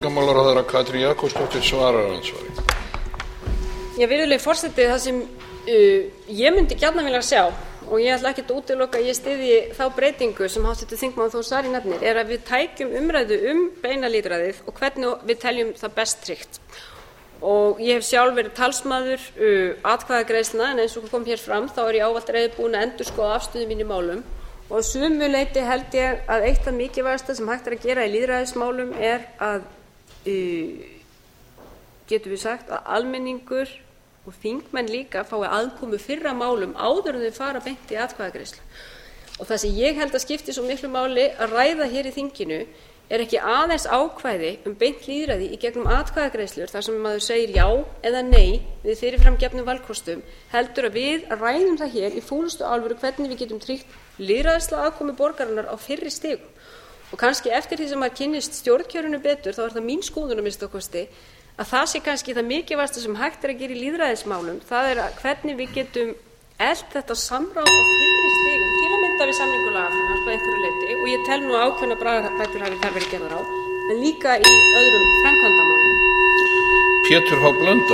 Fjármálaráðherra Katrín Jakobsdóttir svarar andsvari. Virðulegi forseti, það sem ég myndi gjarnan vilja sjá, og ég ætla ekkert að útiloka að ég styðji þá breytingu sem háttvirtur þingmaður Þór Saari nefnir, er að við tækjum umræðu beina lýðræðið og hvernig við teljum það best tryggt. Og ég hef sjálf verið talsmaður atkvæðagreiðslna, en eins og kom hér fram þá er ég ávallt reiðubúin að endurskoða afstöðu mín í málum. Og að sumu leyti held ég að eitt af mikilvægasta sem hægt er að gera í lýðræðismálum er að, getum við sagt, að almenningur og þingmenn líka fái aðkomu fyrr að málum áður en þau fara beint í atkvæðagreiðslu. Og það sem ég held að skipti svo miklu máli að ræða hér í þinginu er ekki aðeins ákvæði beint lýðræði í gegnum atkvæðagreiðslur þar sem maður segir já eða nei við fyrirframgefnum valkostum, heldur að við ræðum það hér í fúlustu alvöru hvernig við getum tryggt lýðræðislega aðkomu borgarinnar á fyrri stigum. Og kannski eftir því sem maður kynnist stjórnkjörinu betur, þá er það mín skoðun að minnsta kosti, að það sé kannski það mikilvægasta sem hægt er að gera í lýðræðismálum, það er að hvernig við getum elt þetta samráð á fyrri stigum, til að mynda við samningu lagafrumvarps að einhverju leyti, og ég tel nú ákveðnar bragarbætur hafi þar verið gerðar á, en líka í öðrum framkvæmdamálum. Pétur H. Blöndal.